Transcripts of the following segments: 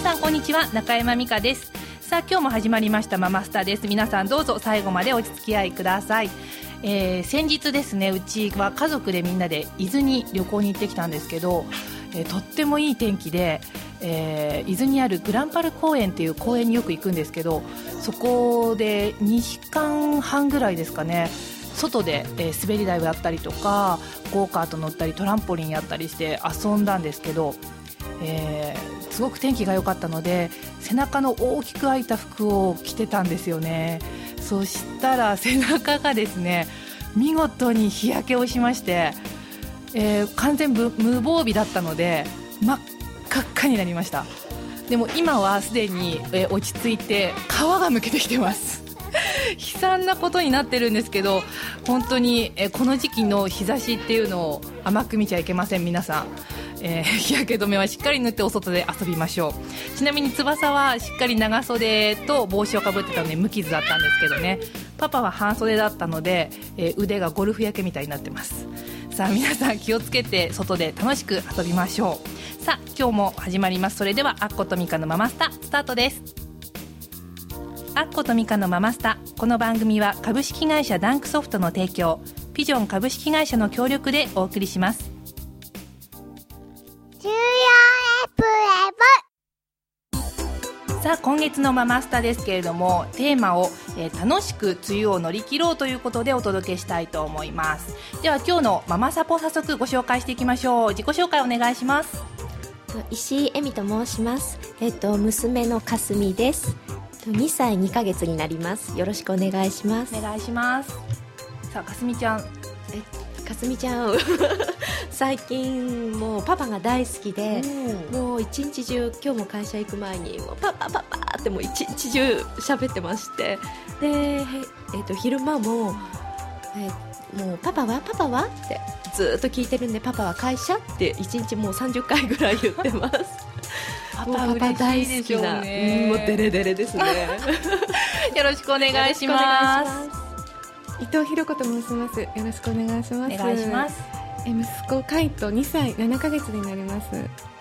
さんこんにちは、中山美香です。さあ今日も始まりましたママスタです。皆さんどうぞ最後までお付き合いください。先日ですね、うちは家族でみんなで伊豆に旅行に行ってきたんですけど、とってもいい天気で、伊豆にあるグランパル公園っていう公園によく行くんですけど、そこで2時間半ぐらいですかね、外で、滑り台をやったりとかゴーカート乗ったりトランポリンやったりして遊んだんですけど、すごく天気が良かったので背中の大きく開いた服を着てたんですよね。そしたら背中がですね、見事に日焼けをしまして、完全無防備だったので真っ赤っかになりました。でも今はすでに、落ち着いて皮がむけてきてます悲惨なことになってるんですけど、本当に、この時期の日差しっていうのを甘く見ちゃいけません。皆さん、日焼け止めはしっかり塗ってお外で遊びましょう。ちなみに翼はしっかり長袖と帽子をかぶってたので無傷だったんですけどね、パパは半袖だったので、腕がゴルフ焼けみたいになってます。さあ皆さん気をつけて外で楽しく遊びましょう。さあ今日も始まります。それではアッコとミカのママスタスタートです。アッコとミカのママスタ、この番組は株式会社ダンクソフトの提供、ピジョン株式会社の協力でお送りします。さあ今月のママスタですけれども、テーマを、楽しく梅雨を乗り切ろうということでお届けしたいと思います。では今日のママサポ早速ご紹介していきましょう。自己紹介お願いします。 石井恵美と申します。娘のかすみです。2歳2ヶ月になります。よろしくお願いします。 お願いします。さあかすみちゃん、 かすみちゃん最近もうパパが大好きで、もう一日中今日も会社行く前にもうパパパパってもう一日中喋ってまして、で、昼間も、もうパパはってずっと聞いてるんで、パパは会社って一日もう30回ぐらい言ってますパパ大好きな、 もうデレデレですねよろしくお願いします。 伊藤ひろ子と申します。よろしくお願いします。 お願いします。 息子カイト2歳7ヶ月になります。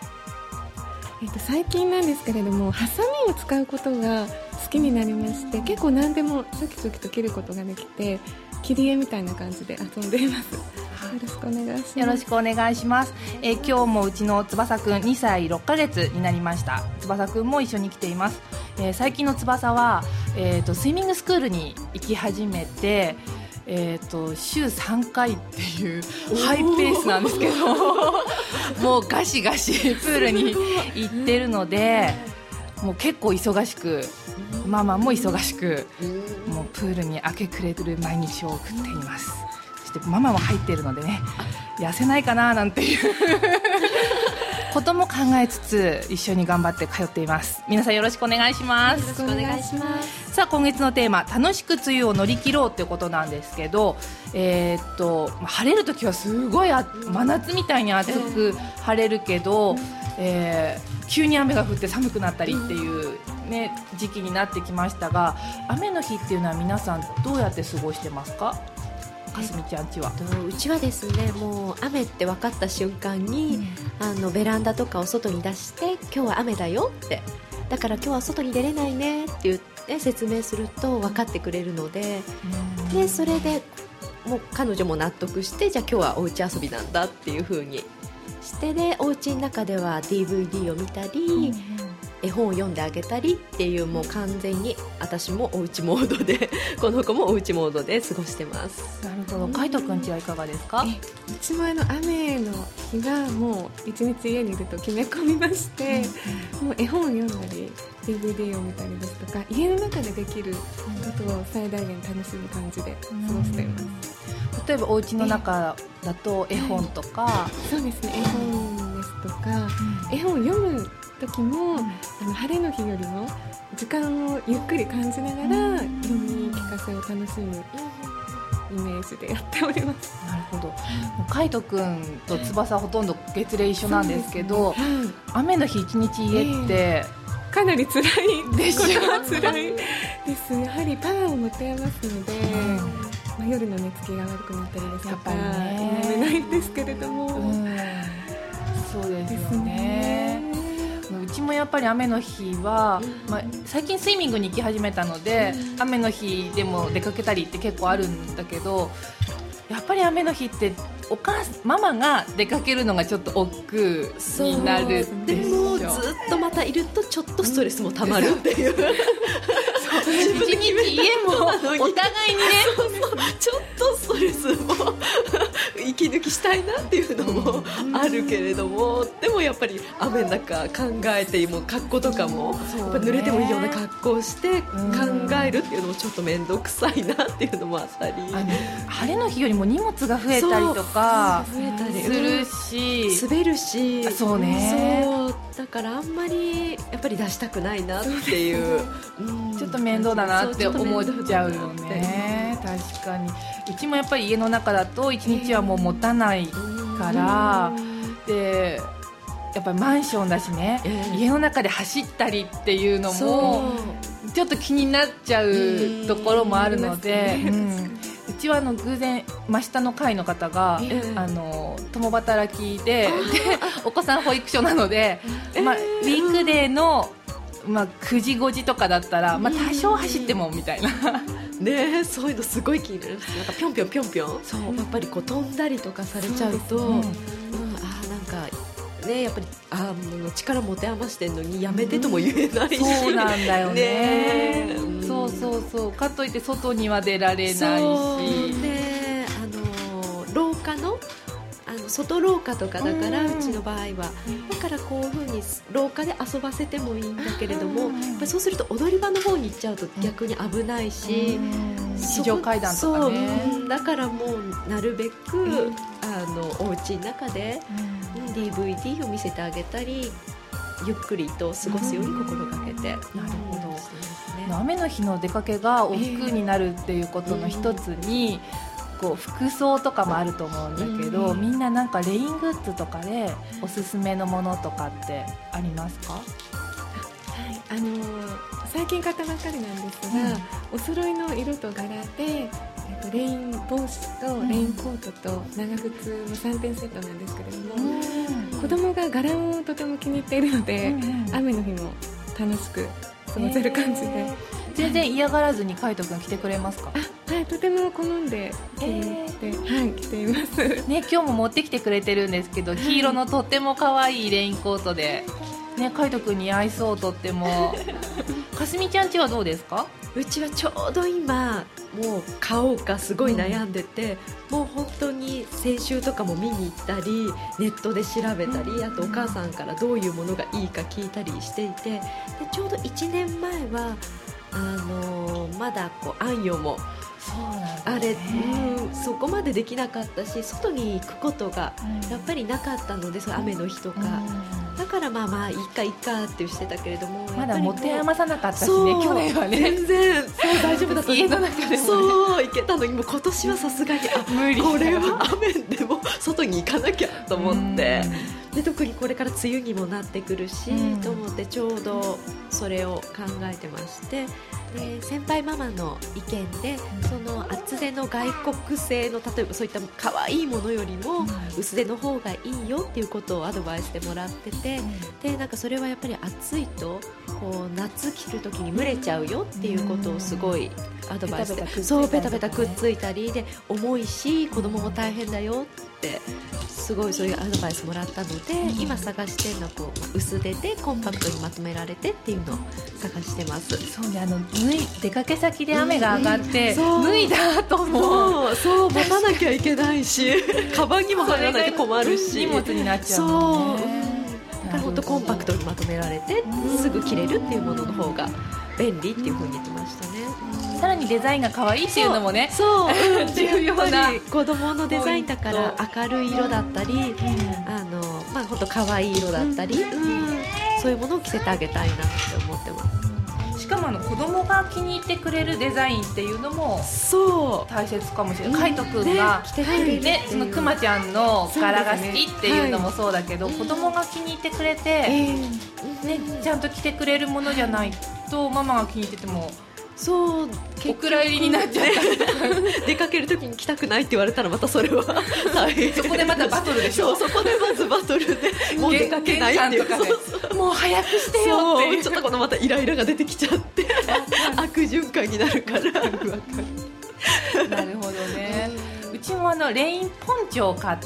最近なんですけれども、ハサミを使うことが好きになりまして、結構何でもチョキチョキと切ることができて、切り絵みたいな感じで遊んでいます。よろしくお願いします。 よろしくお願いします。今日もうちの翼くん2歳6ヶ月になりました。翼くんも一緒に来ています。最近の翼は、スイミングスクールに行き始めて、週3回っていうハイペースなんですけどもうガシガシプールに行ってるので、もう結構忙しく、ママも忙しく、もうプールに明け暮れる毎日を送っています。そしてママも入っているのでね、痩せないかななんていうことも考えつつ一緒に頑張って通っています。皆さんよろしくお願いします。 よろしくお願いします。 さあ今月のテーマ、楽しく梅雨を乗り切ろうということなんですけど、晴れるときはすごい真夏みたいに暑く晴れるけど、急に雨が降って寒くなったりっていう、時期になってきましたが、雨の日っていうのは皆さんどうやって過ごしてますか？かすみちゃんちは。 うちはですね、もう雨って分かった瞬間に、ベランダとかを外に出して、今日は雨だよって、だから今日は外に出れないねって言って説明すると分かってくれるので、でそれでもう彼女も納得して、じゃあ今日はおうち遊びなんだっていう風にして、でおうちの中では DVD を見たり、絵本を読んであげたりっていう、もう完全に私もおうちモードでこの子もおうちモードで過ごしてます。 なるほど。カイトくんちはいかがですか？ うちも雨の日がもう一日家にいると決め込みまして、もう絵本を読んだり DVD を見たりですとか、家の中でできることを最大限楽しむ感じで過ごしています。 例えばお家の中だと絵本とか、 そうですね、絵本ですとか、絵本を読む時も、晴れの日よりも時間をゆっくり感じながら、読み聞かせを楽しむイメージでやっております。 なるほど。カイトくんと翼ほとんど月齢一緒なんですけど、雨の日一日家って、 かなり辛いでしょ。 辛いです。やはりパワーを持て余すので、夜の寝つきが悪くなったりですとか、眠れないんですけれども、 そうですよね。うちもやっぱり雨の日は、最近スイミングに行き始めたので、雨の日でも出かけたりって結構あるんだけど、やっぱり雨の日ってママが出かけるのがちょっと億劫になるでしょ。 でもずっとまたいるとちょっとストレスもたまるっていう一日家もお互いにねちょっとストレスも息抜きしたいなっていうのもあるけれども、でもやっぱり雨の中考えても格好とかもやっぱ濡れてもいいような格好をして考えるっていうのもちょっと面倒くさいなっていうのもあったり、 晴れの日よりも荷物が増えたりとかするし、 滑るし、 そうね、 そうだからあんまりやっぱり出したくないなっていうちょっと面倒だなって思っちゃうよね。確かにうちもやっぱり家の中だと1日はもう持たないから、でやっぱりマンションだしね、家の中で走ったりっていうのもちょっと気になっちゃうところもあるので、うちは偶然真下の階の方が、共働きでお子さん保育所なので、ウィークデーの9時5時とかだったら、多少走ってもみたいなね、そういうのすごい気になるんですよ。なんかぴょんぴょんぴょんぴょん、そうやっぱりこう飛んだりとかされちゃうと、なんかね、やっぱりもう力持て余してんのにやめてとも言えないし、 そうなんだよね。そうそうそう、かといって外には出られないし、 で廊下の外廊下とかだから、うちの場合はだからこういう風に廊下で遊ばせてもいいんだけれども、やっぱそうすると踊り場の方に行っちゃうと逆に危ないし、 非常階段とかね、 だからもうなるべくお家の中で、DVD を見せてあげたりゆっくりと過ごすように心がけて、なるほど、 雨の日の出かけが億劫になるっていうことの一つに、服装とかもあると思うんだけど、みんななんかレイングッズとかでおすすめのものとかってありますか？ 最近買ったばかりなんですが、お揃いの色と柄で、レイン帽子とレインコートと長靴の3点セットなんですけれども、子供が柄をとても気に入っているので、雨の日も楽しく過ごせる感じで、 全然嫌がらずに海斗くん着てくれますか？ はい、とても好んで着ていますね。今日も持ってきてくれてるんですけど、黄色のとっても可愛いレインコートで、ね、海斗くんに合いそう。とってもかすみちゃんちはどうですか？ うちはちょうど今もう買おうかすごい悩んでて、もう本当に先週とかも見に行ったりネットで調べたり、あとお母さんからどういうものがいいか聞いたりしていて、でちょうど1年前はまだあんよもあれ、そこまでできなかったし、外に行くことがやっぱりなかったので、雨の日とか、だからまあいいかってしてたけれども、 まだ持て余さなかったしね、去年はね全然大丈夫だった家の中でも、ね、 そう行けたのに、もう今年はさすがに無理、 これは雨でも外に行かなきゃと思って、で特にこれから梅雨にもなってくるし、と思ってちょうどそれを考えてまして、で先輩ママの意見で、その厚手の外国製の例えばそういった可愛いものよりも薄手の方がいいよっていうことをアドバイスでもらってて、でなんかそれはやっぱり暑いと夏着るときに蒸れちゃうよっていうことをすごいアドバイスで、そうベタベタくっついたりで重いし子供も大変だよってすごいそういうアドバイスもらったので、今探してるのは薄手でコンパクトにまとめられてっていうのを探してます。 そうね、出かけ先で雨が上がって、脱いだ後もそう持たなきゃいけないしカバンにも入らないと困るし荷物になっちゃうもんね。 だから本当コンパクトにまとめられてすぐ着れるっていうものの方が便利っていう風に言ってましたね。 さらにデザインが可愛いっていうのもね、 そう重要な子供のデザインだから明るい色だったり、本当可愛い色だったり、そういうものを着せてあげたいなって思ってます。 しかも子供が気に入ってくれるデザインっていうのも大切かもしれない。海斗くんが、そのくまちゃんの柄が好きっていうのもそうだけど、子供が気に入ってくれて、ちゃんと着てくれるものじゃないとママが気に入っててもそうお蔵入りになっちゃった出かけるときに着たくないって言われたらまたそれは大変。 そこでまたバトルでしょ。 そこでまずバトルでもう出かけないっていう、 もう早くしてよっていう、 ちょっとこのまたイライラが出てきちゃって悪循環になるからなるほどね。うちもレインポンチョを買って、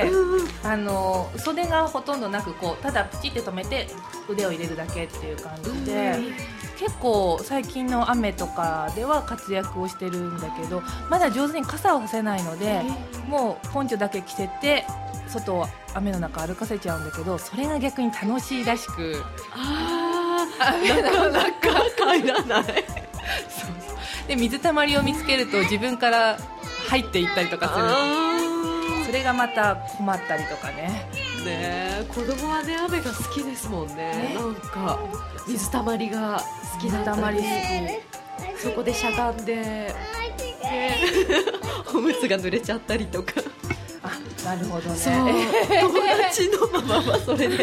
袖がほとんどなくこうただプチって止めて腕を入れるだけっていう感じで、結構最近の雨とかでは活躍をしてるんだけど、まだ上手に傘をさせないので、もうポンチョだけ着せて外を雨の中歩かせちゃうんだけど、それが逆に楽しいらしく、 なかなか帰らないそうで水たまりを見つけると自分から入っていったりとかする。それがまた困ったりとかね。 子供はね雨が好きですもんね。なんか水たまりが好きだったり、そこでしゃがんで、おむつが濡れちゃったりとか。 なるほどね。 そう友達のママはそれで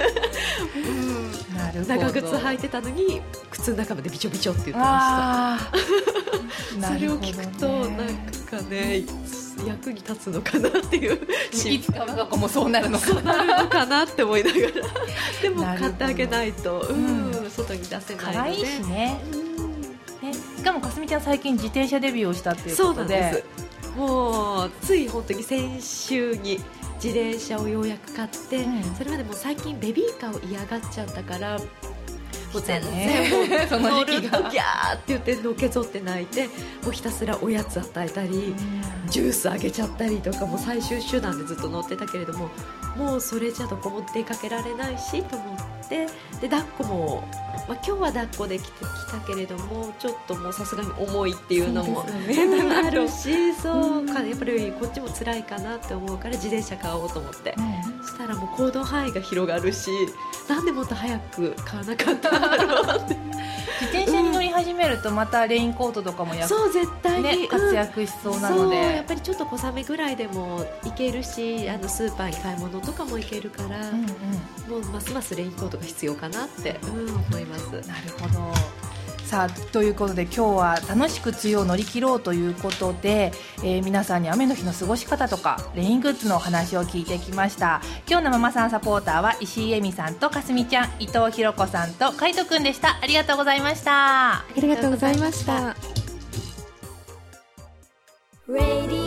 なるほど、 長靴履いてたのに靴の中までびちょびちょって言ってましたそれを聞くとなんかね役に立つのかなっていう、 いつか我が子もそうなるのかなって思いながらでも買ってあげないと、外に出せないので可愛いしね。しかもかすみちゃん最近自転車デビューをしたっていうことで。 そうなんです。もうつい本当に先週に自転車をようやく買って、それまでもう最近ベビーカーを嫌がっちゃったから、もう全然その時期が乗るとギャーって言ってのけぞって泣いて、もうひたすらおやつ与えたり、ジュースあげちゃったりとか、もう最終手段でずっと乗ってたけれども、もうそれじゃどこも出かけられないしと思って、で抱っこも、今日は抱っこできたけれども、ちょっともうさすがに重いっていうのもあるし、そうかやっぱりこっちも辛いかなって思うから自転車買おうと思って、そしたらもう行動範囲が広がるし、なんでもっと早く買わなかったんだろうって自転車に乗り始めるとまたレインコートとかもそう絶対に、 活躍しそうなので、 そうやっぱりちょっと小雨ぐらいでも行けるし、スーパーに買い物とかも行けるから、もうますますレインコートが必要かなって、思います。 なるほど。さあということで今日は楽しく梅雨を乗り切ろうということで、皆さんに雨の日の過ごし方とかレイングッズのお話を聞いてきました。今日のママさんサポーターは石井恵美さんとかすみちゃん、伊藤ひろ子さんと海斗くんでした。ありがとうございました。 ありがとうございました。 Radio